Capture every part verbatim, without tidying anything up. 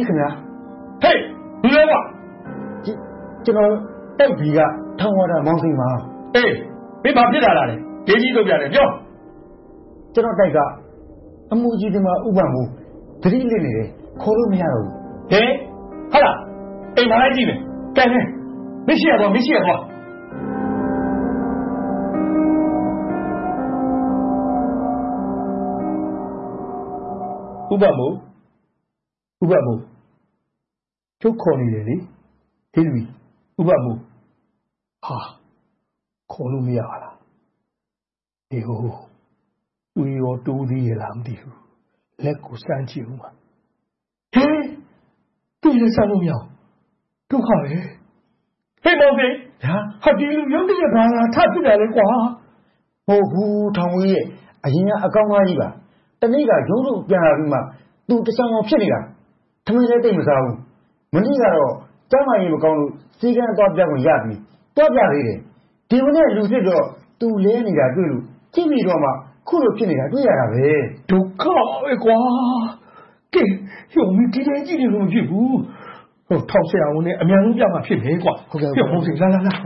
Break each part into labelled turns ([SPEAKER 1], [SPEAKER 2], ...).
[SPEAKER 1] ခင်ဗျာ
[SPEAKER 2] ဟေးလူလဲကွာ
[SPEAKER 1] ကျွန်တော်တိုက်ပြီးကထောင်းဝါဒမောင်းစိန်ပါ
[SPEAKER 2] အေးမင်းဘာဖြစ်လာတာလဲဒေကြီးလုပ်ပြတယ်ပြော
[SPEAKER 1] ကျွန်တော်တိုက်ကအမှုကြီးဒီမှာဥပမို့သတိလစ်နေတယ်ခေါ်လို့မရတော့ဘူး
[SPEAKER 2] ဟဲ့ဟာလားအိမ်မလိုက်ကြည့်မယ်ကဲနေမရှိရတော့မရှိရတော့ဥပမို့ဥပမို့ကျုပ်ခေါ်နေတယ်လေဒီလူဥပမို့ဟာခေါ်လို့မရပါလားဒီဟိုဦးရောတိုးသေးရလားမသိဘူးလက်ကိုစမ်းကြည့်ဦးမှာဟဲ့သူ့လက်စမ်းလို့မရဒုက္ခပဲဟဲ့မောင်ဖေ
[SPEAKER 1] ဟာ
[SPEAKER 2] ဟာဒီလူရုံးတရက်ဘာလာထဖြစ်တာလေကွာ
[SPEAKER 1] ဟုတ်ဘူးထောင်ဝေးရဲ့အရင်ကအကောင်းသားကြီးပါတနေ့ကရုံးလို့ပြန်လာပြီးမှသူတချောင်းအောင်ဖြစ်နေတာထမင်းလည်းတိတ်မစားဘူးမနေ့ကတော့ကျမ်းမာရေးမကောင်းလို့စီကံသွားပြခွင့်ရပြီသွားပြသေးတယ်ဒီမနေ့လူစစ်တော့သူလဲနေတာတွေ့လို့ကြည့်ပြီးတော့မှခုလိုဖြစ်နေတာတွေ့ရတာပဲ
[SPEAKER 2] ဒုက္ခပဲကွာကဲရုံမီဒီတိုင်းကြည့်နေလို့မဖြစ်ဘူးဟိုထောက်ဆရာဝန်နဲ့အမြန်ဆုံးပြမှာဖြစ်မယ်ကွာ
[SPEAKER 1] ဟုတ်ကဲ့
[SPEAKER 2] ပြောဟုတ်စီလာလာလာ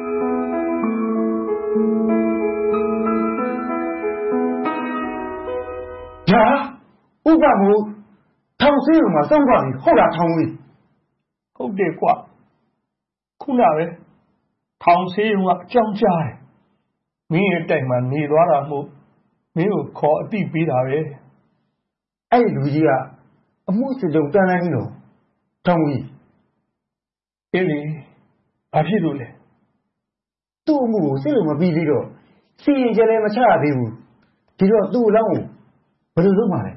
[SPEAKER 1] ညာဥပမို့ထောင်ဆေးရုံမှာစောင့်သွားပြီဟုတ်လားထောင်ဝေး
[SPEAKER 2] ဟုတ်တယ်ကွာခုနပဲထောင်ဆေးရုံကအကြောင်းကြားတယ်မင်းရဲ့တိုင်မှာနေသွားတာမို့မင်းကိုခေါ်အတိပေးတာပဲ
[SPEAKER 1] အဲ့လူကြီးကအမှုစစ်တုံးတန်းတိုင်းလို့ထောင်ဝေး
[SPEAKER 2] အေးလေဘာဖြစ်လို့လဲ
[SPEAKER 1] သူ့အမှုကိုစစ်လို့မပြီးသေးတော့စီရင်ကြလည်းမချရသေးဘူးဒီတော့သူ့အလောင်းကိုဘယ်လိုလုပ်မှာလဲ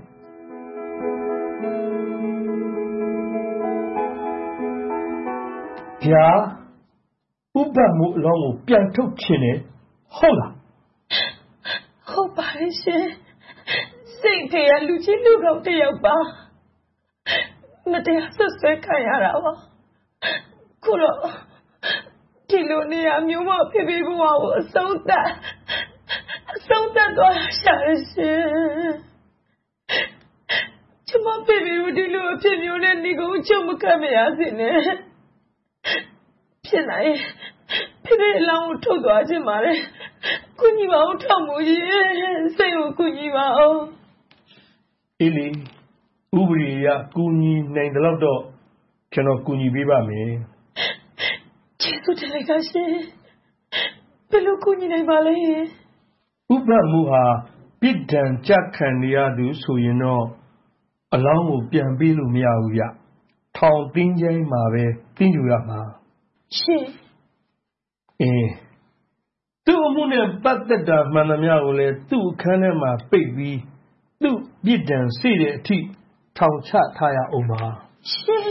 [SPEAKER 2] ဗျာဥပမို့အလောင်းကိုပြန်ထုတ်ချင်တယ်ဟုတ်လား
[SPEAKER 3] ဟုတ်ပါရဲ့ရှင်စိတ်ထဲကလူကြီးလူကောက်တယောက်ပါမတရားဆွဆွဲခံရတာပါခုတော့ဒီလိုနေရာမျိုးမှာဖေဖေဘဝကိုအဆုံးသတ်အဆုံးသတ်သွားရှာရရှင်ကျမဖေဖေကိုဒီလိုအဖြစ်မျိုးနဲ့နေကုန်ချုပ်မကတ်မရစေနဲ့ဖြစ်နိုင်ဖေဖေအလောင်းကိုထုတ်သွားခြင်းပါလေကုညီပါအောင်ထောက်မှုကြီးစိတ်ကိုကုညီပါအောင်
[SPEAKER 2] အေးလေဥပဒေရကုညီနိုင်တယ်လို့တော့ကျွန်တော်ကုညီပေးပါမယ်
[SPEAKER 3] ကျေးဇူးတင်လိုက်ပါရှင်ဘယ်လိုကုညီနိုင်ပါလဲ
[SPEAKER 2] ဥပမှုဟာပြစ်ဒဏ်ကြခံနေရသူဆိုရင်တော့အလောင်းကိုပြန်ပေးလို့မရဘူးဗျထောင်တင်းကျိုင်းမှာပဲတင်းယူရမှာ
[SPEAKER 3] ရှင်
[SPEAKER 2] အင်းသူ့အမှုနဲ့ပတ်သက်တာမှန်သမျှကိုလည်းသူ့အခန်းထဲမှာပိတ်ပြီးသူ့ပြစ်ဒဏ်စေ့တဲ့အထိထောင်ချထားရအောင်ပါ
[SPEAKER 3] ရှင်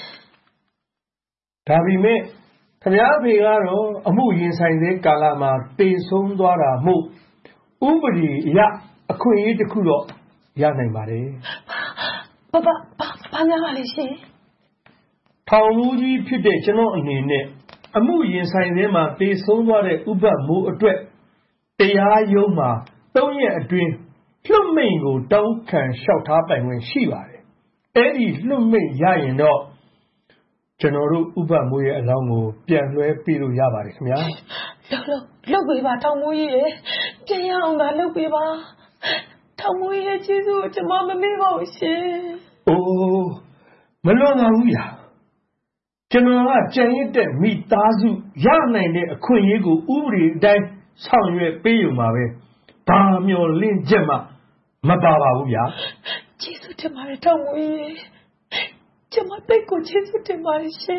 [SPEAKER 2] ဒါပေမဲ့ခမည်းဖေကတော့အမှုရင်ဆိုင်တဲ့ကာလမှာတေဆုံးသွားတာမို့ဥပဒေအရအခွင့်အရေးတစ်ခုတော့ရနိုင်ပါတယ်
[SPEAKER 3] ဘာဘာဘာများပါလဲရှင်
[SPEAKER 2] ထောင်မှုကြီးဖြစ်တဲ့ကျွန်တော်အနေနဲ့အမှုရင်ဆိုင်ထဲမှာတေဆုံးသွားတဲ့ဥပမိုးအတွက်တရားရုံးမှာသုံးရက်အတွင်းလွှတ်မိန့်ကိုတောင်းခံလျှောက်ထားပိုင်ခွင့်ရှိပါတယ်အဲ့ဒီလွှတ်မိန့်ရရင်တော့ကျွန်တော်တို့ဥပမိုးရဲ့အလောင်းကိုပြန်လွှဲပေးလို့ရပါတယ်ခင်ဗျာ
[SPEAKER 3] လောက်လောက်လောက်ပေးပါထောင်မိုးကြီးရေပြန်ရအောင်သာလောက်ပေးပါထောင်မိုးရဲ့ကျေးဇူးကိုကျွန်မမမေ့ပါဘူးရှင်
[SPEAKER 2] အိုးမလွန်ပါဘူးဗျာကျွန်တော်ကကြံရစ်တဲ့မိသားစုရနိုင်တဲ့အခွင့်အရေးကိုဥပဒေအတိုင်းဆောင်ရွက်ပေးရုံပါပဲဘာမျော်လင့်ချက်မှမပါပါဘူးဗျာ
[SPEAKER 3] ကျေးဇူးတင်ပါတယ်ထောင်မိုးကြီးကျွန်မတိတ်ကိုကျေးဇူးတင်ပါတယ်ရှင်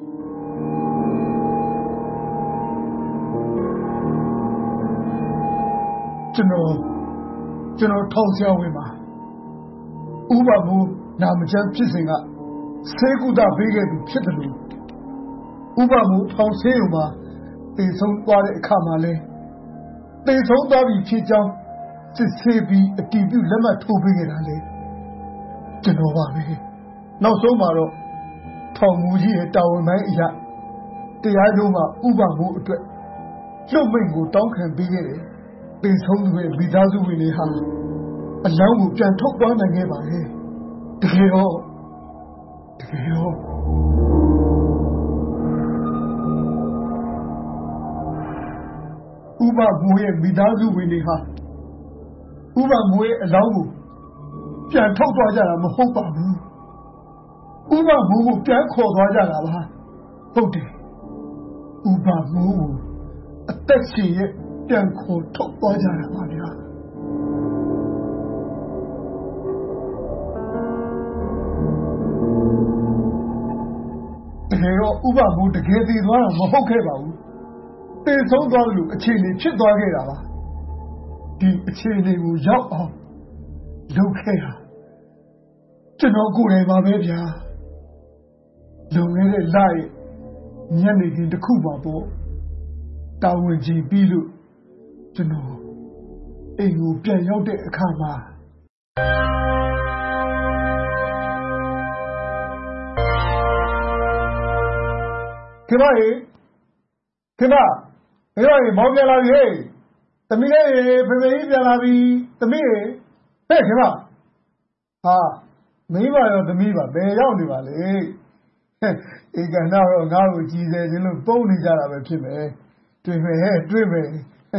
[SPEAKER 4] ကျွန်တော်ကျွန်တော်ထောင်ဆရာဝန်ပါဥပမိုးနာမကျန်းဖြစ်စဉ်ကဆေးကုသပေးခဲ့သူဖြစ်တယ်လို့ဥပမိုးထောင်ဆေးရုံမှာတေဆုံးသွားတဲ့အခါမှာလဲတေဆုံးသွားပြီဖြစ်ကြောင်းစစ်ဆေးပြီးအတည်ပြုလက်မှတ်ထိုးပေးခဲ့တာလေကျွန်တော်ပါပဲနောက်ဆုံးမှာတော့ထောင်မူကြီးရဲ့တာဝန်ပိုင်းအရာတရားရုံးမှာဥပမိုးအတွက်လွတ်မိန့်ကိုတောင်းခံပေးခဲ့တယ်တေဆုံးသူရဲ့မိသားစုဝင်တွေဟာအလောင်းကိုပြန်ထုတ်သွားနိုင်ခဲ့ပါလေတကယ်တော့တကယ်ရောဥပမိုးရဲ့မိသားစုဝင်တွေဟာဥပမိုးရဲ့အလောင်းကိုပြန်ထုတ်သွားကြတာမဟုတ်ပါဘူးဥပမိုးကိုပြန်ခေါ်သွားကြတာပါဟုတ်တယ်ဥပမိုးကိုအသက်ရှင်ရဲ့ပြန်ခေါ်ထုတ်သွားကြတာပါဗျာတကယ်တော့ဥပမိုးတကယ်တည်သွားတာမဟုတ်ခဲ့ပါဘူးတည်ဆုံးသွားလို့အခြေအနေဖြစ်သွားခဲ့တာပါဒီအခြေအနေကိုရောက်အောင်လုပ်ခဲ့တာကျွန်တော်ကိုယ်တိုင်ပါပဲဗျာလုံခဲ့တဲ့လရဲ့ညနေခင်းတစ်ခုပါပေါ့တာဝန်ကြီးပြီးလို့ကျွန်တော်အိမ်ကိုပြန်ရောက်တဲ့အခါမှာခေမရေခေမခေမရေမောင်ပြန်လာပြီဟဲ့သမီးလေးဖေဖေကြီးပြန်လာပြီသမီးရေဟဲ့ခေမဟာမင်းပါရောသမီးပါဘယ်ရောက်နေပါလဲဧကနာတော့ငါ့ကိုကြည်စေခြင်းလို့ပုံနေကြတာပဲဖြစ်မယ်တွေ့မယ်ဟဲ့တွေ့မယ်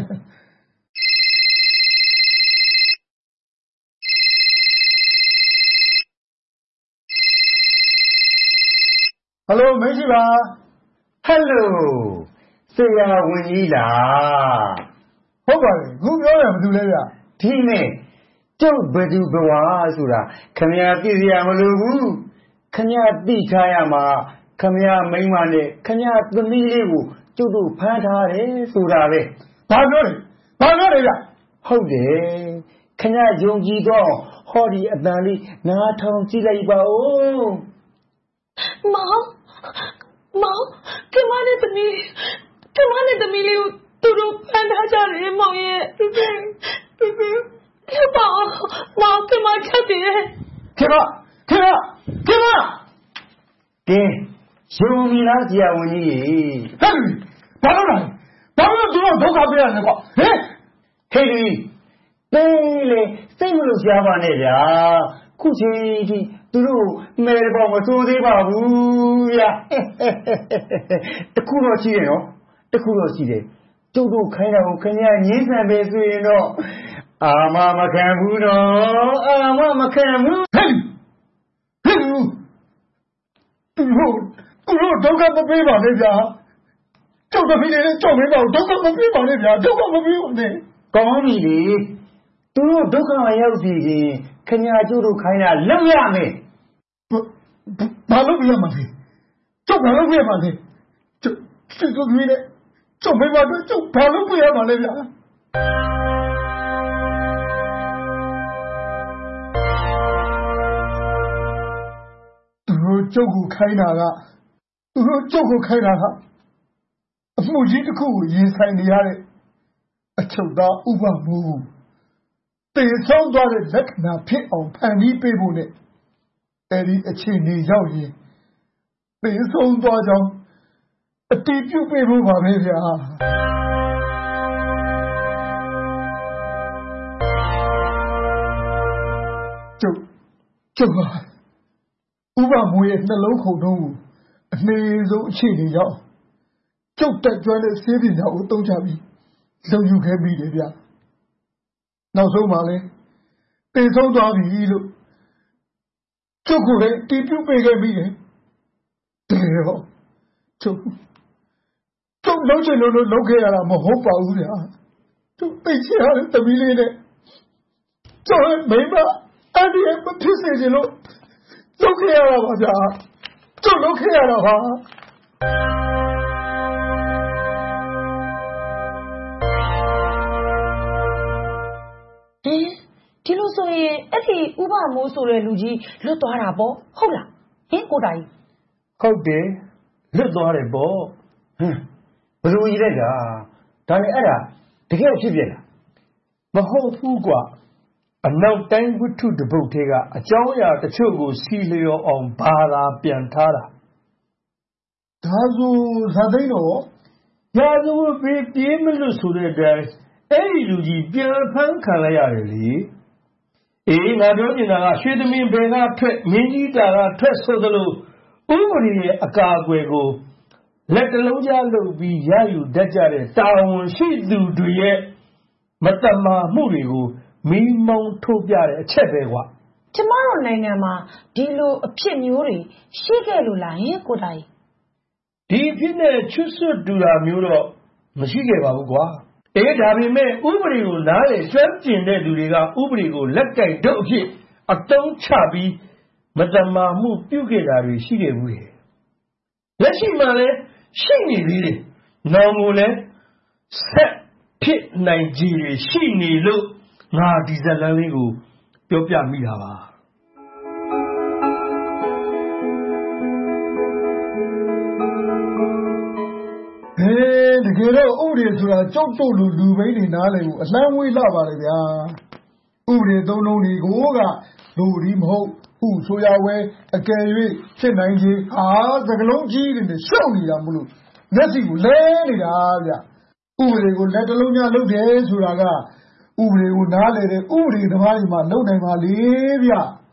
[SPEAKER 4] ဟယ်လိုမရှိပါ
[SPEAKER 1] ဟယ်လိုဆရာဝန်ကြီးလား
[SPEAKER 4] ဟုတ်ပါတယ်ခုပြောရမှာဘာလို့လဲဗျ
[SPEAKER 1] ဒီနဲ့ကျုပ်ဘယ်သူဘဝဆိုတာခမရသိစရာမလိုဘူးခမရသိထားရမှာခမရမိန်းမနဲ့ခမရသမီးလေးကိုကျုပ်တို့ဖမ်းထားတယ်ဆိုတာပဲ
[SPEAKER 4] ဘာပြောလဲဘာပြောလဲဗျ
[SPEAKER 1] ဟုတ်တယ်ခမရယုံကြည်တော့ဟောဒီအတန်လေးနားထောင်ကြည့်လိုက်ပါဦး
[SPEAKER 3] မောင်မောင်ခမနဲ့သမီးခမနဲ့သမီးလေးကိုသူတို့ဖမ်းထားကြတယ်မောင်ရဲ့ခေပါမောင်ခမချက်တယ်
[SPEAKER 4] ခေပါခေပါခေပါ
[SPEAKER 1] ကဲယုံမီလားဆရာဝန်ကြီး
[SPEAKER 4] ဟဲ့ဘာလို့လဲဘာလို့သူတို့ဒုက္ခပေးရလဲကွာဟဲ့
[SPEAKER 1] ဟေးဒီသေးလေစိတ်မလို့ရှားပါနဲ့ဗျာခုချိန်ထိသူတို့မဲပေါ်မစိုးသေးပါဘူးဗျာတခုတော့ရှိတယ်နော်တခုတော့ရှိတယ်ကျုပ်တို့ခိုင်းတာကိုခင်ဗျာငင်းဆန်ပဲဆိုရင်တော့အာမမခံဘူးနော်အာမမခံဘူး
[SPEAKER 4] ဟဲ့ဟဲ့သူတို့သူတို့ဒုက္ခမပေးပါနဲ့ဗျာကျုပ်တို့ဖိနေကြောက်မင်းပါဒုက္ခမပေးပါနဲ့ဗျာဒုက္ခမပေးပါနဲ့
[SPEAKER 1] ကောင်းပြီလေသူတို့ဒုက္ခရောက်စီရင်ခင်ဗျာကျုပ်တို့ခိုင်းတာလောက်ရမယ်
[SPEAKER 4] ဘာလို့ပြရမှာလဲကျုပ်ဘာလို့ပြရမှာလဲကျုပ်ကျုပ်တို့နဲ့ကျုပ်မင်းပါတော့ကျုပ်ဘာလို့ပြရမှာလဲဗျာသူတို့ကျုပ်ကိုခိုင်းတာကသူတို့ကျုပ်ကိုခိုင်းတာကအမှုကြီးတစ်ခုကိုရင်ဆိုင်နေရတဲ့အချုပ်သားဥပမိုးတည်ဆုံးသွားတဲ့လက္ခဏာဖြစ်အောင်ဖန်ပြီးပေးဖို့နဲ့အဲဒီအခြေအနေရောက်ရင်တည်ဆုံးသွားကြောင်းအတည်ပြုပေးဖို့ပါပဲဗျာကျုပ်ကျုပ်ပါဥပမိုးရဲ့နှလုံးခုန်ထုံးကိုအနည်းဆုံးအခြေအနေရောက်ကျုပ်တက်ကြွတဲ့ဆေးပညာကိုသုံးချပြီးလုံယူခဲ့ပြီလေဗျာနောက်ဆုံးပါလေတည်ဆုံးသွားပြီလို့ကျုပ်ကိုလည်းတည်ပြုပေးခဲ့ပြီလေတကယ်တော့ကျုပ်ကျုပ်လုံးချင်လို့လုပ်ခဲ့ရတာမဟုတ်ပါဘူးဗျာကျုပ်သိချင်ရတဲ့တမီးလေးနဲ့ကျုပ်ရဲ့မိမအဲ့ဒီမဖြစ်စေချင်လို့လုပ်ခဲ့ရတာပါဗျာကျုပ်လုပ်ခဲ့ရတာပါ
[SPEAKER 3] ဒီလိုဆိုရင်အဲ့ဒီဥပမိုးဆိုတဲ့လူကြီးလွတ်သွားတာပေါ့ဟုတ်လားဟင်ကိုတိုင်
[SPEAKER 2] ဟုတ်တယ်လွတ်သွားတယ်ပေါ့
[SPEAKER 1] ဟမ်ဘယ်လိုကြီးလိုက်တာဒါနဲ့အဲ့ဒါတကယ်ဖြစ်ပြလား
[SPEAKER 2] မဟုတ်ဘူးကွာအနောက်တိုင်းဝတ္ထုတပုတ်ထဲကအကြောင်းအရာတချို့ကိုစီလျော်အောင်ဘာသာပြန်ထားတာ
[SPEAKER 4] ဒါဆိုဇာသိန်းတော့
[SPEAKER 2] ရာဇဝတ်ပေးပြေးမလို့ဆိုတဲ့အတိုင်းအဲ့ဒီလူကြီးပြန်ဖမ်းခံလိုက်ရတယ်လေအေးငါပြောနေတာကရွှေသမင်းဘယ်ကထွက်မင်းကြီးတာကထွက်ဆိုသလိုပဒေရဲ့အကာအကွယ်ကိုလက်တလုံးကြားလုပ်ပြီးရယူတတ်ကြတဲ့တာဝန်ရှိသူတွေရဲ့မတမာမှုတွေကိုမီးမောင်းထုတ်ပြတဲ့အချက်ပဲကွာ
[SPEAKER 3] ကျမတို့နိုင်ငံမှာဒီလိုအဖြစ်မျိုးတွေရှိခဲ့လို့လားဟင်ကိုတိုင်
[SPEAKER 2] ဒီအဖြစ်နဲ့ချွတ်ဆွတ်တူတာမျိုးတော့မရှိခဲ့ပါဘူးကွာအေးဒါပေမဲ့ဥပဒေကိုနားလေကျွမ်းကျင်တဲ့လူတွေကဥပဒေကိုလက်ကင်တော့အဖြစ်အသုံးချပြီးမတမာမှုပြုခဲ့တာတွေရှိခဲ့ဘူးလေလက်ရှိမှာလည်းရှိနေသေးတယ်နောင်ကိုလည်းဆက်ဖြစ်နိုင်ကြည်ရှိနေလို့ငါဒီဇလန်လေးကိုပြောပြမိတာပါ
[SPEAKER 4] ဟေးတကယ်တော့ဥပဒေဆိုတာကြောက်တုတ်လူလူဘိန်းတွေနားလည်ကိုအလန်းဝေးလာပါလေဗျာဥပဒေသုံးလုံးတွေကိုကလူဒီမဟုတ်ဥဆိုရဝဲအကယ်၍ဖြစ်နိုင်ခြင်းဟာသကလုံးကြီးတွေနဲ့ရှုပ်နေတာမလို့လက်စီကိုလဲနေတာဗျဥပဒေကိုလက်တလုံးများလုပ်တယ်ဆိုတာကဥပဒေကိုနားလည်တဲ့ဥပဒေသမားတွေမှလုပ်နိုင်ပါလေဗျ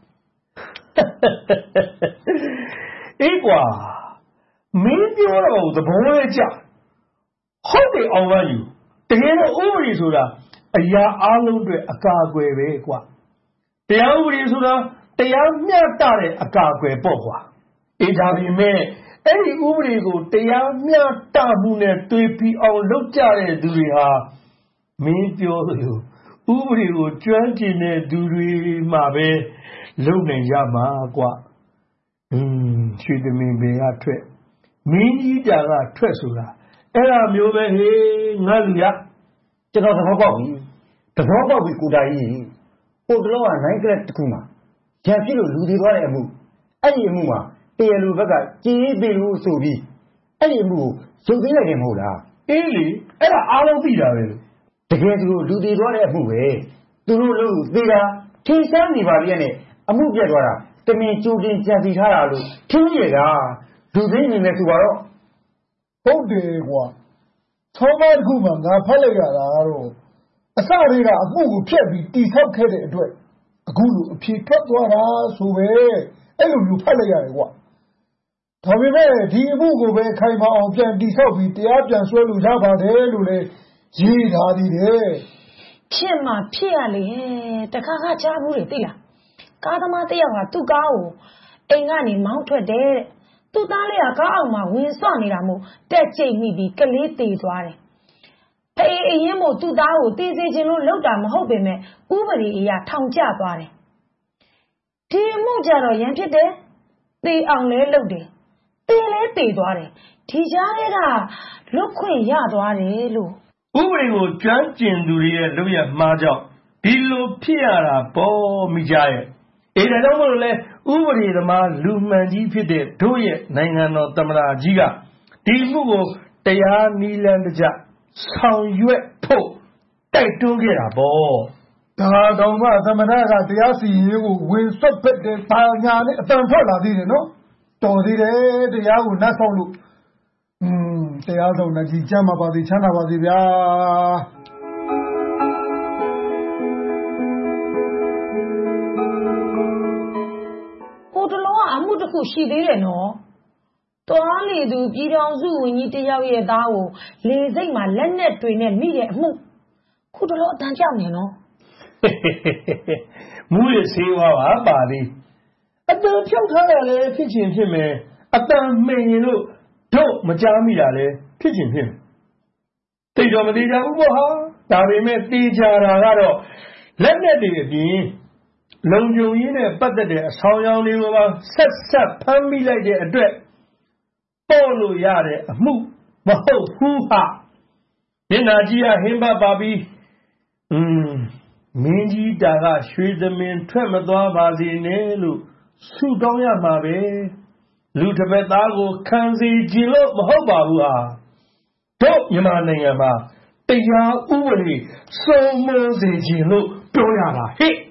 [SPEAKER 2] အေးကွာမင်းပြောတော့သဘောရဲ့ကြဟုတ်တယ်အောင်ပါယူတကယ်တော့ဥပဒေဆိုတာအရာအလုံးတွေအကာအကွယ်ပဲကွာတရားဥပဒေဆိုတာတရားမျှတတဲ့အကာအကွယ်ပေါ့ကွာအေးဒါပေမဲ့အဲ့ဒီဥပဒေကိုတရားမျှတမှုနဲ့တွေ့ပြီးအောင်လုပ်ကြတဲ့သူတွေဟာမင်းပြောသလိုဥပဒေကိုကျွမ်းကျင်တဲ့သူတွေမှပဲလုပ်နိုင်ကြမှာကွာอืมရွှေသမင်ပင်ကထွက်မင်းကြီးတာကထွက်ဆိုတာအဲ့ဒါမျိုးပဲဟေးငါလူရ
[SPEAKER 1] ကျွန်တော်သဘောပေါက်ပြီသဘောပေါက်ပြီကိုတိုင်ကြီးဟိုတလောကနိုင်ကလပ်တစ်ခုမှာရံပြစ်လို့လူတွေသွားတဲ့အမှုအဲ့ဒီအမှုမှာတရားလူဘက်ကကြေးပေးလို့ဆိုပြီးအဲ့ဒီအမှုကိုရုပ်သိမ်းလိုက်တယ်မဟုတ်လား
[SPEAKER 2] အေးလေအဲ့ဒါအားလုံးသိတာပဲလို့
[SPEAKER 1] တကယ်သူတို့လူတွေသွားတဲ့အမှုပဲသူတို့လို့သေတာထင်ရှားနေပါလေနဲ့အမှုပြတ်သွားတာတမင်ကြိုတင်ကြံစီထားတာလို့ထင်ရတာလူသိမ်းနေမယ်ဆိုတော့
[SPEAKER 4] ဟုတ်တယ်ကွာသောမတစ်ခုမှငါဖတ်လိုက်ရတာတော့အစတွေကအမှုကိုဖျက်ပြီးတီဆောက်ခဲ့တဲ့အတွက်အခုလိုအဖြေထွက်သွားတာဆိုပဲအဲ့လိုမျိုးဖတ်လိုက်ရတယ်ကွာဒါပေမဲ့ဒီအမှုကိုပဲခိုင်မာအောင်ပြန်တီဆောက်ပြီးတရားပြန်ဆွဲလို့ရပါတယ်လို့လည်းရေးထားသေးတယ်
[SPEAKER 3] ဖြစ်မှဖြစ်ရလေတခါခါကြားဘူးလေသိလားကားသမားတယောက်ကသူ့ကားကိုအိမ်ကနေမောင်းထွက်တယ်တဲ့သူ့သားလေးကကားအောင်မှာဝင်ဆော့နေတာမို့တက်ကျိတ်မိပြီးကလေးသေသွားတယ်ဖေးအရင်မို့သူ့သားကိုသေစေခြင်းလို့လောက်တာမဟုတ်ပေမဲ့ဥပဒေအရထောင်ကျသွားတယ်ဒီအမှုကြတော့ရန်ဖြစ်တယ်သေအောင်လဲလုပ်တယ်သေလဲသေသွားတယ်ဒီကြားထဲကလွတ်ခွင့်ရသွားတယ်လို့
[SPEAKER 2] ဥပဒေကိုကျွမ်းကျင်သူတွေရဲ့လုပ်ရမှားကြောင့်ဒီလိုဖြစ်ရတာပေါ်မိကြရဲ့အေးဒါကြောင့်မို့လို့လဲဥပဒေသမားလူမှန်ကြီးဖြစ်တဲ့တို့ရဲ့နိုင်ငံတော်သမ္မတကြီးကဒီမှုကိုတရားနည်းလမ်းတကျဆောင်ရွက်ဖို့တိုက်တွန်းခဲ့တာပေါ့
[SPEAKER 4] ဒါတော့မှသမ္မတကတရားစီရင်ရေးကိုဝင်ဆွတ်ဖက်တဲ့ပါညာနဲ့အတန်ထွက်လာသေးတယ်နော်တော်သေးတယ်တရားကိုနှက်ဆောင်လို့อืมတရားဆောင်နဲ့ကြီးချမ်းပါပါသေးချမ်းသာပါသေးဗျာ
[SPEAKER 3] ဟိုတလောကအမှုတစ်ခုရှိသေးတယ်နော်တွားလေသူပြည်တော်စုဝင်ကြီးတယောက်ရဲ့သားကိုလေစိတ်မှာလက်နဲ့တွေနဲ့မိတဲ့အမှုခုတလောအတန်ကြောက်နေနော်
[SPEAKER 2] မူရစေးဝါပါပါလေးအတန်ဖြောက်ထားတာလည်းဖြစ်ချင်ဖြစ်မယ်အတန်မှင်ရင်လို့တို့မကြားမိတာလည်းဖြစ်ချင်ဖြစ်မယ်တိတ်တော်မသေးကြဘူးပေါ့ဟာဒါပေမဲ့တေးကြတာကတော့လက်နဲ့တွေအပြင်လုံခြုံရေးနဲ့ပတ်သက်တဲ့အဆောင်အယောင်တွေကိုပါဆက်ဆက်ဖမ်းမိလိုက်တဲ့အတွက်ပေါ်လို့ရတဲ့အမှုမဟုတ်ဘူးဟာမျက်နှာကြီးကဟင်းပတ်ပါပြီးอืมမင်းကြီးတာကရွှေသမင်ထွက်မသွားပါစေနဲ့လို့ဆုတောင်းရမှာပဲလူတစ်ပတ်သားကိုခံစီခြင်းလို့မဟုတ်ပါဘူးဟာတို့မြန်မာနိုင်ငံမှာတရားဥပဒေစိုးမိုးစေခြင်းလို့ပြောရတာဟဲ့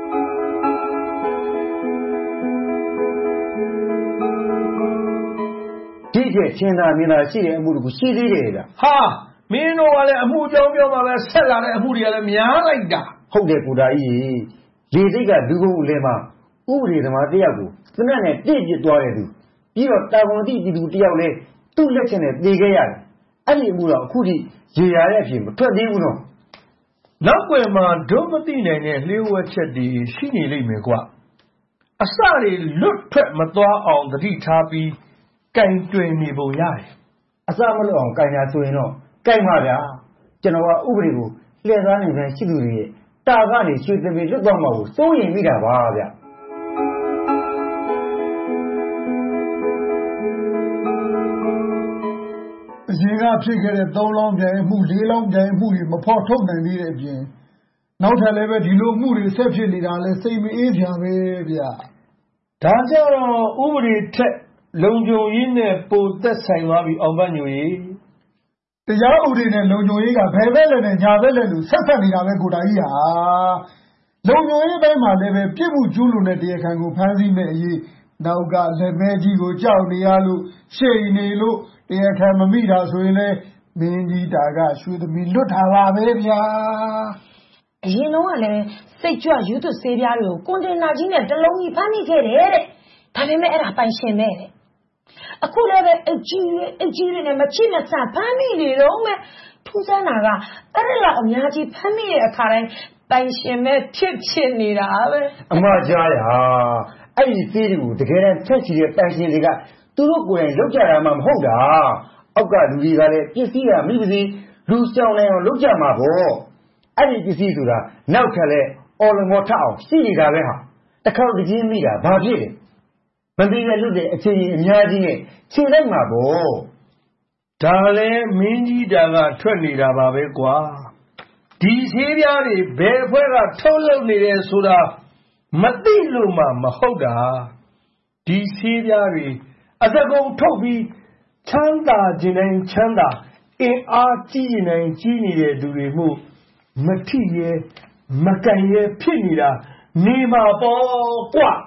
[SPEAKER 1] ဒီကျချင်းသာမြင်သာရှိတဲ့အမှုတခုရှိသေးတယ်ဗျ
[SPEAKER 2] ဟာမင်းတို့ကလည်းအမှုကြောင်းပြောမှာပဲဆက်လာတဲ့အမှုတွေကလည်းများလိုက်တာ
[SPEAKER 1] ဟုတ်တယ်ကိုတာကြီးလေစိတ်ကဒူးကုန်းလဲမှာဥပဒေသမားတယောက်ကိုသနက်နဲ့ပြည့်ပြစ်သွားတဲ့သူပြီးတော့တာဝန်သိပြည်သူတယောက်လည်းသူ့လက်ချက်နဲ့သေခဲ့ရတယ်အဲ့ဒီအမှုတော့အခုထိရေရတဲ့အဖြစ်မထွက်သေးဘူးနော်
[SPEAKER 2] နောက်ွယ်မှာဒုမသိနိုင်တဲ့လျှို့ဝှက်ချက်တွေရှိနေလိမ့်မယ်ကွအစတွေလွတ်ထွက်မသွားအောင်သတိထားပြီးကင်တွင်နေပုံရတယ်
[SPEAKER 1] အစမလွတ်အောင်ကင်ညာဆိုရင်တော့ကင်ပါဗျာကျွန်တော်ကဥပဒေကိုလှည့်စားနေတဲ့ရှိသူတွေရဲ့တာကနေရွှေသမီးလွတ်သွားမှာကိုစိုးရိမ်မိတာပါဗျ
[SPEAKER 4] အရင်ကဖြစ်ခဲ့တဲ့သုံးလောင်းပြိုင်မှုလေးလောင်းပြိုင်မှုတွေမဖော်ထုတ်နိုင်သေးတဲ့အပြင်နောက်ထပ်လည်းပဲဒီလိုမှုတွေဆက်ဖြစ်နေတာလဲစိတ်မအေးကြပဲဗျ
[SPEAKER 2] ဒါကြတော့ဥပဒေထက်လုံခြုံရေးနဲ့ပိုသက်ဆိုင်သွားပြီအောင်ပညိုရေး
[SPEAKER 4] တရားဥပဒေနဲ့လုံခြုံရေးကဘယ်ဘက်လဲနဲ့ညာဘက်လဲလို့ဆက်ဆက်နေတာပဲကိုတာကြီးဟာလုံခြုံရေးဘက်မှာလည်းပဲပြစ်မှုကျူးလွန်တဲ့တရားခံကိုဖမ်းဆီးမဲ့အရေးနောက်ကလက်မဲကြီးကိုကြောက်နေရလို့ရှိနေလို့တရားခံမမိတာဆိုရင်လည်းမင်းကြီးတာကရွှေသမီးလွတ်ထားပါပဲဗျာ
[SPEAKER 3] အရင်တော့ကလည်းစိတ်ကြွယူသွဆေးပြားတွေကိုကွန်တိန်နာကြီးနဲ့တလုံးကြီးဖမ်းမိခဲ့တယ်တဲ့ဒါပေမဲ့အဲ့ဒါပိုင်ရှင်ပဲတဲ့အခုလည်းပဲအကြီးအကြီးနဲ့မချိမဆန်ဖမ်းမိနေတော့မှထူးဆန်းတာကအဲ့ဒါလောက်အများကြီးဖမ်းမိတဲ့အခါတိုင်းပိုင်ရှင်ပဲဖြစ်ဖြစ်နေတာပဲ
[SPEAKER 1] အမကြားရအဲ့ဒီသေးတွေကိုတကယ်တမ်းချက်ချီတဲ့ပိုင်ရှင်တွေကသူတို့ကိုယ်တိုင်လောက်ကြတာမှမဟုတ်တာအောက်ကလူတွေကလည်းပစ္စည်းကမိပစီလူဆောင်နေအောင်လောက်ကြမှာပေါ့အဲ့ဒီပစ္စည်းဆိုတာနောက်ထပ်လဲအော်လမောထအောင်ရှိနေတာပဲဟာတစ်ခေါက်တစ်ချင်းမိတာဘာဖြစ်လဲမပြီးတဲ့လွတ်တဲ့အချိန်ကြီးအများကြီးနဲ့ခြေလိုက်မှာပေါ့
[SPEAKER 2] ဒါလည်းမင်းကြီးတာကထွက်နေတာပါပဲကွာဒီသေးပြားတွေဘယ်အဖွဲ့ကထုတ်လုပ်နေတယ်ဆိုတာမသိလို့မှမဟုတ်တာဒီသေးပြားတွေအစကုံထုတ်ပြီးချမ်းသာခြင်းတိုင်းချမ်းသာအင်အားကြီးခြင်းတိုင်းကြီးနေတဲ့သူတွေမှုမထိရဲမကန်ရဲဖြစ်နေတာနေမှာပေါ့ကွာ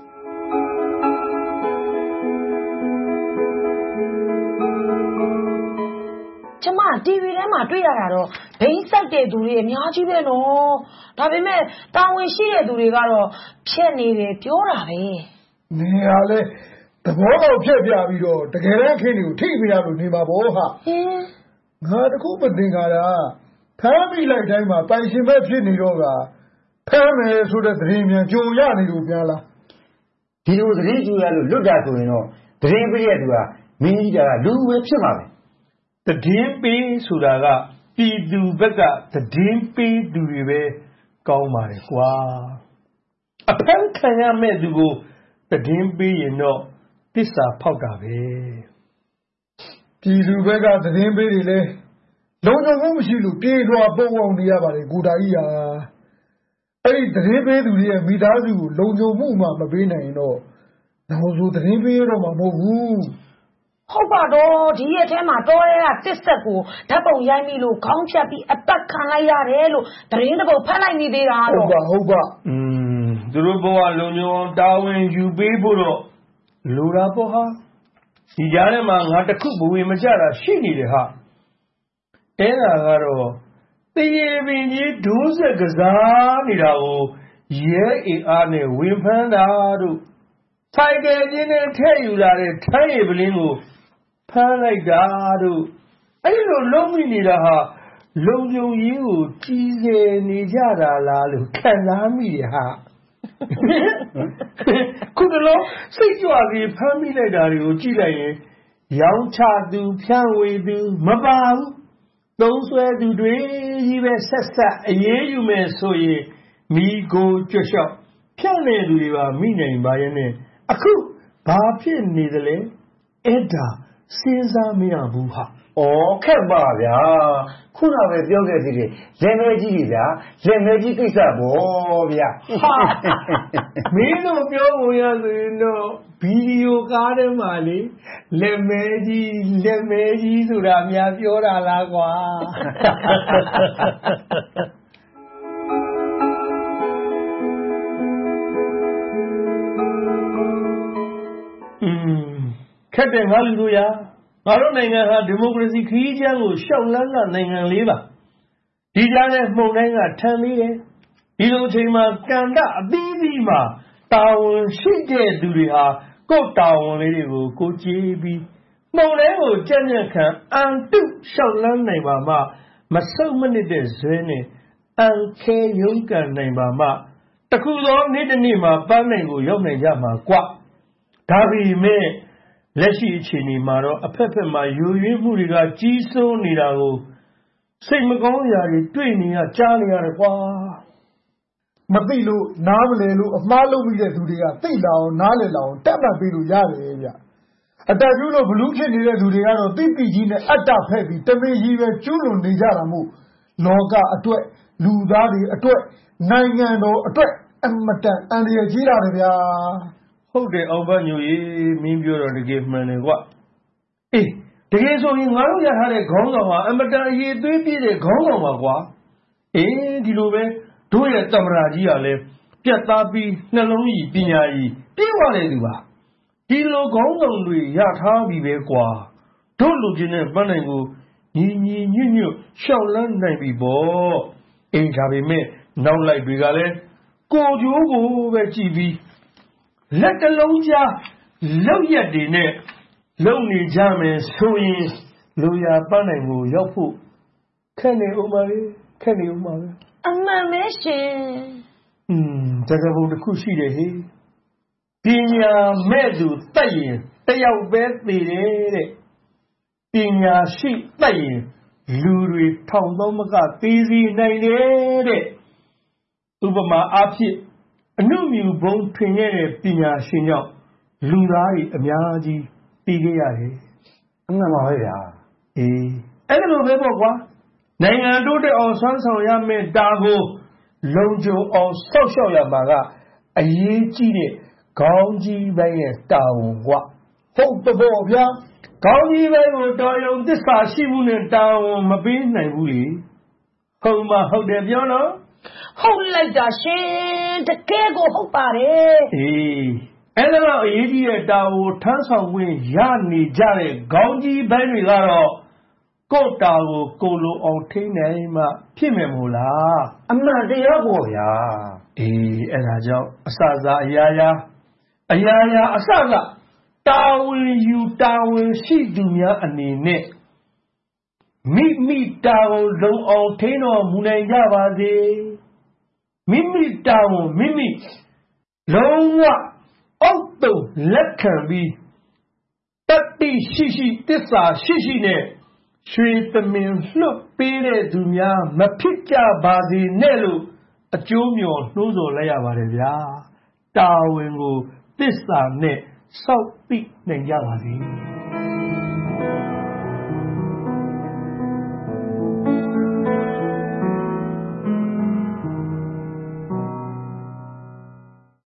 [SPEAKER 3] ကျမတီဗီထဲမှာတွေ့ရတာတော့ဘိန်းစိုက်တဲ့သူတွေအများကြီးပဲနော်ဒါပေမဲ့တာဝန်ရှိတဲ့သူတွေကတော့ဖြက်နေတယ်ပြောတာပဲ
[SPEAKER 4] နေရလဲသဘောပေါက်ဖြက်ပြပြီးတော့တကယ်တမ်းခင်းတွေကိုထိပြရလို့နေမှာပေါ့ဟာ
[SPEAKER 3] ဟင်း
[SPEAKER 4] ငါတခုမသိကြတာဖမ်းမိလိုက်တိုင်းမှာပိုင်ရှင်ပဲဖြစ်နေတော့ကဖမ်းမယ်ဆိုတဲ့သတင်းမြန်ကြုံရနေလို့ပြန်လား
[SPEAKER 1] ဒီလိုသတင်းကြုံရလို့လွတ်တာဆိုရင်တော့သတင်းပေးတဲ့သူကမင်းကြီးတာကလူပဲဖြစ်မှာပဲ
[SPEAKER 2] သတင်းပေးဆိုတာကပြည်သူဘက်ကသတင်းပေးသူတွေပဲကောင်းပါတယ်ကွာအဖမ်းခံရမဲ့သူကိုသတင်းပေးရင်တော့သစ္စာဖောက်တာပဲ
[SPEAKER 4] ပြည်သူဘက်ကသတင်းပေးတွေလဲလုံခြုံမှုမရှိလို့ပြေးလွှာပုံအောင်နေရပါတယ်ကိုတာကြီးဟာအဲ့ဒီသတင်းပေးသူတွေရဲ့မိသားစုကိုလုံခြုံမှုမှမပေးနိုင်ရင်တော့နောက်ဆိုသတင်းပေးရတော့မှာမဟုတ်ဘူး
[SPEAKER 3] ဟုတ်ပါတော့ဒီရက်ထဲမှာတော်ရဲကတစ်ဆက်ကိုဓာတ်ပုံရိုက်မိလို့ခေါင်းဖြတ်ပြီးအပတ်ခံလိုက်ရတယ်လို့သတင်းတစ်ပုဒ်ဖတ်လိုက်နေသေးတာ
[SPEAKER 4] တော့ဟုတ်ပါဟုတ်ပါ
[SPEAKER 2] อืมသူတို့ဘဝလုံခြုံအောင်တာဝန်ယူပေးဖို့တော့လိုတာပေါ့ဟာဒီကြားထဲမှာငါတခုဘဝင်မကြတာရှိနေတယ်ဟာအဲ့ဒါကတော့တရေပင်ကြီးဒိုးဆက်ကစားနေတာကိုရဲအင်အားနဲ့ဝင်ဖမ်းတာတို့ဆိုင်ကယ်ချင်းနဲ့ထည့်ယူလာတဲ့ထိုင်းရည်ပလင်းကိုဖမ်းလိုက်တာတို့အဲ့လိုလုံးမိနေတာဟာလုံခြုံရေးကိုကြီးစဲနေကြတာလားလို့ခံစားမိရဟာခုတလုံးစိတ်ကြွပြီးဖမ်းမိလိုက်တာတွေကိုကြည့်လိုက်ရင်ရောင်းချသူဖြန့်ဝေသူမပါဘူးသုံးဆွဲသူတွေကြီးပဲဆက်ဆက်အေးအေးယူမယ်ဆိုရင်မိကိုကြွလျှောက်ဖြန့်နေသူတွေပါမိနိုင်ပါရဲ့နဲ့အခုဘာဖြစ်နေသလဲအဲ့ဒါစဉ်းစားမရဘူးဟာ
[SPEAKER 1] ဩခက်ပါဗျာခုနပဲပြောခဲ့သေးတယ်လက်မဲကြီးကြီးဗျာလက်မဲကြီးကိစ္စပေါ့ဗျာ
[SPEAKER 2] ဟာမင်းတို့ပြောဖို့ရဆိုရင်တော့ဗီဒီယိုကားထဲမှာလေလက်မဲကြီးလက်မဲကြီးဆိုတာများပြောတာလားကွာอืมခက်တယ်ငါလူတို့ရာငါတို့နိုင်ငံဟာဒီမိုကရေစီခရီးချမ်းကိုရှောက်လန်းကနိုင်ငံလေးပါဒီကြားနဲ့မှုန်တိုင်းကထမ်းသေးတယ်ဒီလိုအချိန်မှာကန္တအသီးသီးမှာတာဝန်ရှိတဲ့သူတွေဟာကိုတောင်းဝင်လေးတွေကိုကိုကြည်ပြီးမုံလဲကိုကြက်ညက်ခံအန်တုလျှောက်လန်းနိုင်ပါမှမဆုတ်မနစ်တဲ့ဇွဲနဲ့အန်ခဲရုံးကန်နိုင်ပါမှတခုသောနေ့တစ်နေ့မှာပန်းနိုင်ကိုရောက်နိုင်ကြမှာကွဒါပေမဲ့လက်ရှိအခြေအနေမှာတော့အဖက်ဖက်မှာယိုယွင်းမှုတွေကကြီးစိုးနေတာကိုစိတ်မကောင်းရာတွေတွေ့နေရကြားနေရတယ်ကွာ
[SPEAKER 4] မသိလို့နားမလဲလို့အမှားလုပ်မိတဲ့သူတွေကသိလာအောင်နားလည်လာအောင်တက်မှတ်ပေးလို့ရတယ်ဗျအတကျူးလို့ဘလူးဖြစ်နေတဲ့သူတွေကတော့တိတိကြီးနဲ့အတ္တဖက်ပြီးတမင်ကြီးပဲကျူးလွန်နေကြတာမို့လောကအတွက်လူသားတွေအတွက်နိုင်ငံတော်အတွက်အမတန်အန္တရာယ်ကြီးတာဗျာ
[SPEAKER 2] ဟုတ်တယ်အောင်ဘညိုရေမင်းပြောတော့တကယ်မှန်တယ်ကွာအေးတကယ်ဆိုရင်ငါတို့ရထားတဲ့ခေါင်းဆောင်ဟာအမတန်အရေးသွေးပြည့်တဲ့ခေါင်းဆောင်ပါကွာအေးဒီလိုပဲတို့ရဲ့တမရာကြီးကလည်းပြတ်သားပြီးနှလုံးကြီးပညာကြီးပြည့်ဝတဲ့သူပါဒီလိုခေါင်းဆောင်တွေရထားပြီပဲကွာတို့လူချင်းနဲ့ပန်းနိုင်ကိုညီညီညွတ်ညွတ်ရှောက်လန်းနိုင်ပြီပေါ့အေးဒါပေမဲ့နောက်လိုက်တွေကလည်းကိုကြိုးကိုပဲကြည့်ပြီးလက်တလုံးကြားလောက်ရက်တွေနဲ့လုံနေကြမယ်ဆိုရင်လူရပန်းနိုင်ကိုရောက်ဖို့ခက်နေဦးပါလေခက်နေဦးပါပဲ
[SPEAKER 3] အမှန်ပဲရှင်
[SPEAKER 2] อืมတကယ်ဘုံတစ်ခုရှိတယ်ဟေးပညာမဲ့သူတတ်ရင်တယောက်ပဲသိတယ်တဲ့ပညာရှိတတ်ရင်လူတွေထောင်သောမကသိစီနိုင်တယ်တဲ့ဥပမာအားဖြင့်အနုမြူဘုံထွင်ခဲ့တဲ့ပညာရှင်ကြောင့်လူသားတွေအများကြီးသိခဲ့ရတယ်
[SPEAKER 1] အမှန်ပါပဲဗျာ
[SPEAKER 2] အေးအဲ့လိုပဲပေါ့ကွာနိုင်ငံတိုးတက်အောင်ဆွမ်းဆောင်ရမယ့်တာကိုလုံခြုံအောင်ဆောက်ရှောက်ရမှာကအရေးကြီးတဲ့ခေါင်းကြီးပိုင်းရဲ့တာဝန်ကွာ
[SPEAKER 4] ဟုတ်တော့ဗျာ
[SPEAKER 2] ခေါင်းကြီးပိုင်းကိုတော်ရုံသစ္စာရှိမှုနဲ့တာဝန်မပေးနိုင်ဘူးလေဟုတ်မှဟုတ်တယ်ပြောနော်
[SPEAKER 3] ဟုတ်လိုက်တာရှင်တကယ်ကိုဟုတ်ပါတယ်
[SPEAKER 2] အေးအဲ့ဒါအရေးကြီးတဲ့တာဝန်ထမ်းဆောင်ခွင့်ရနေကြတဲ့ခေါင်းကြီးပိုင်းတွေကတော့ကိုယ်တာကိုကိုလိုအောင်ထိနိုင်မှဖြစ်မယ်မို့လား
[SPEAKER 1] အမှန်တရားပေါ့ဗျာ
[SPEAKER 2] အေးအဲ့ဒါကြောင့်အစစအရာရာအရာရာအစစတာဝန်ယူတာဝန်ရှိသူများအနေနဲ့မိမိတာဝန်လုံအောင်ထိတော်မူနိုင်ကြပါစေမိမိတာဝန်မိမိလုံးဝအောက်တုံလက်ခံပြီးတတိရှိရှိတစ္ဆာရှိရှိနဲ့ရွှေသမင်လွတ်ပေးတဲ့သူများမဖြစ်ကြပါစေနဲ့လို့အကျိုးမျှော်နှိုးဆော်လိုက်ရပါတယ်ဗျာတာဝန်ကိုသစ္စာနဲ့စောင့်သိနိုင်ကြပါစေ